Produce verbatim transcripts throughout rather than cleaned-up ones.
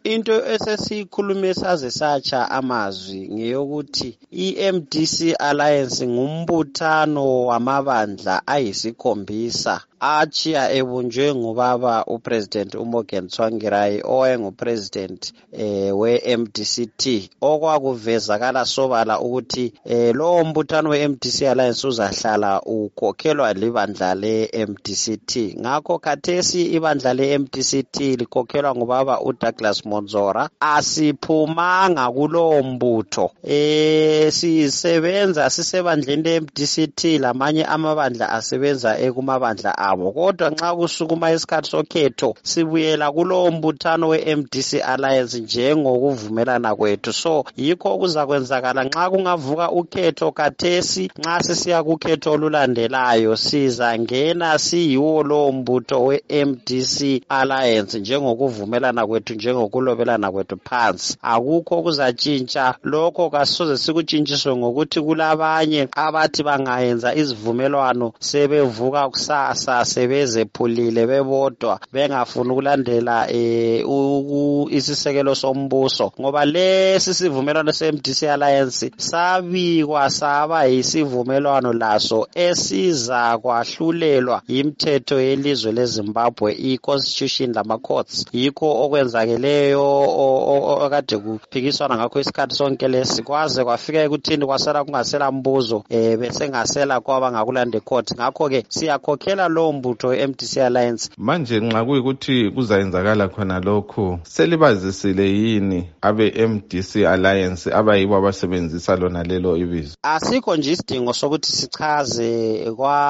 into esesikhulume saze satsha amazwi ngeyokuthi i-M D C Alliance ngumbuthano wamabandla ayisikhombisa achiya ebunjwe ngubaba uPresident uMorgan Tsvangirai owayengupresident eh, we-M D C T okwakuvezakala sobala ukuthi eh, lo mbuthano we-M D C Alliance uzahlala ukhokhelwa libandla le-M D C T. Ngakho khathesi ibandla le-M D C T likhokhelwa ngubaba uDouglas Monzora. Asiphumanga kulo mbutho eh sisebenza sisebandleni le-M D C T, lamanye amabandla asebenza ekumabandla abo, kodwa nxa kusukuma isikhathi sokhetho sibuyela kulo mbuthano we-M D C Alliance njengokuvumelana kwethu. So yikho kuzakwenzakala nxa kungavuka ukhetho khathesi, nxa sisiya kukhetho olulandelayo sizangena siyiwo lo mbutho we-M D C Alliance njengokuvumelana kwethu, njengokulobelana kwethu phansi. Akukho kuzatshintsha lokho, kasoze sikutshintshiswe ngokuthi kulabanye abathi bangayenza izivumelwano sebevuka kusasa sebezephulile bebodwa bengafuni ukulandela eh isisekelo sombuso, ngoba lesi sivumelwano se-M D C Alliance sabikwa saba yisivumelwano laso esiza kwahlulelwa imithetho yelizwe leZimbabwe, i-constitution lama courts. Yikho okwenzakeleyo okade kuphikiswana ngakho isikhathi sonke lesi, kwaze kwafika ekuthini kwasala kungasela mbuzo eh bese ngasela kwaba ngakulande court. Ngakho ke siyakhokhela lo mbutho we-M D C Alliance. Manje nxa kuyikuthi kuzayenzakala khona lokho, selibazisile yini abe-M D C Alliance abayibo abasebenzisa lona lelo ibizo? Asikho nje isidingo sokuthi sichaze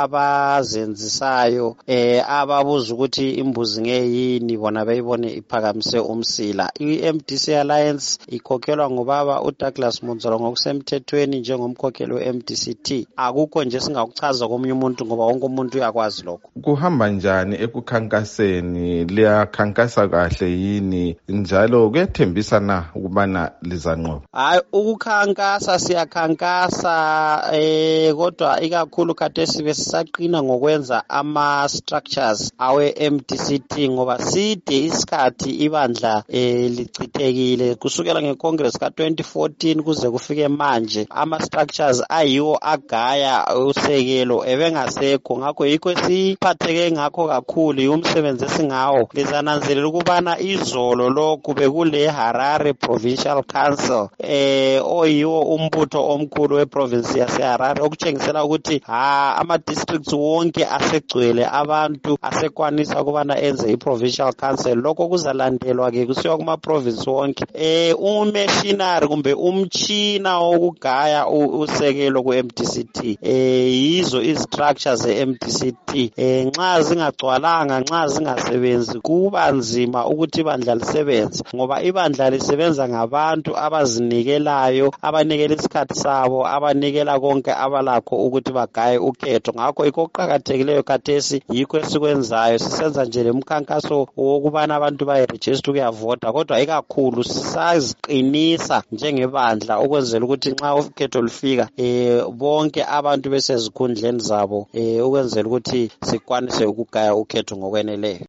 kwabazenzisayo eh ababuza ukuthi imbuzi ngeyini bona beyibone iphakamise umsila. I-M D C Alliance ikhokhelwa ngubaba uDouglas Monzora ngokusemthethweni njengomkhokheli we-M D C T. Akukho nje singakuchaza komunye umuntu ngoba wonke umuntu uyakwazi lokho. Kuhamba njani ekukhankaseni? Liyakhankasa kahle yini njalo kuyethembisa na ukubana lizanqoba? Hayi, ukukhankasa siyakhankasa eh kodwa ikakhulu khathesi besisaqina ngokwenza ama structures awe-M D C T ngoba side isikhathi ibandla eh lichithekile kusukela ngeCongress ka twenty fourteen kuze kufike manje. Ama structures ayiwo agaya usekelo ebengasekho, ngakho yikho siphatheke ngakho kakhulu umsebenzi esingawo. Lizananzelela ukubana izolo lokhu bekule Harare Provincial Council eh oyiwo umbutho omkhulu weprovince yaseHarare, okutshengisela ukuthi ha ama districts wonke asegcwele abantu asekwanisa ukubana enze iprovincial council. Lokho kuzalandelwa ke kusiwa kuma province wonke eh umachinery kumbe umtshina wokugaya usekelo ku-M D C T eh yizo istructures ze-M D C T. eh nxa zingagcwalanga, nxa zingasebenzi kuba nzima ukuthi ibandla lisebenze, ngoba ibandla lisebenza ngabantu abazinikelayo, abanikela isikhathi sabo, abanikela konke abalakho ukuthi bagaye ukhetho. Ngakho yikho kuqhakathekileyo khathesi, yikho esikwenzayo. Sisenza nje lemkhankaso wokubana abantu bayeregister ukuyavota, kodwa ikakhulu sisaziqinisa njengebandla ukwenzela ukuthi nxa ukhetho lufika eh bonke abantu besezikhundleni zabo eh ukwenzela ukuthi sikwanise ukugaya ukhetho ngokweneleyo.